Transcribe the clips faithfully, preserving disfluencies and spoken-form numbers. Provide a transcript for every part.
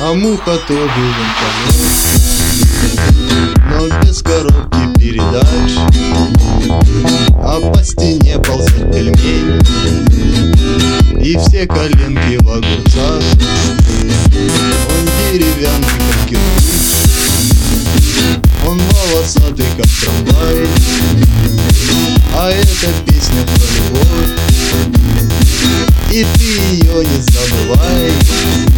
А муха тоже винтонет, но без коробки передач. А по стене ползет пельмень, и все коленки в огурцах. Он деревянный, как кирпич, он волосатый, как трамвай. А эта песня про любовь, и ты ее не забывай.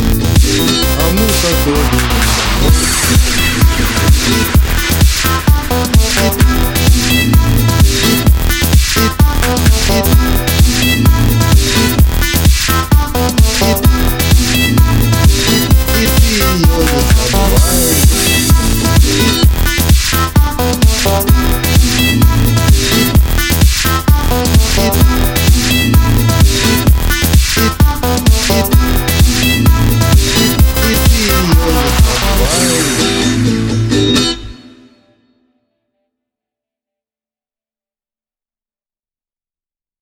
А муха тоже винтонет.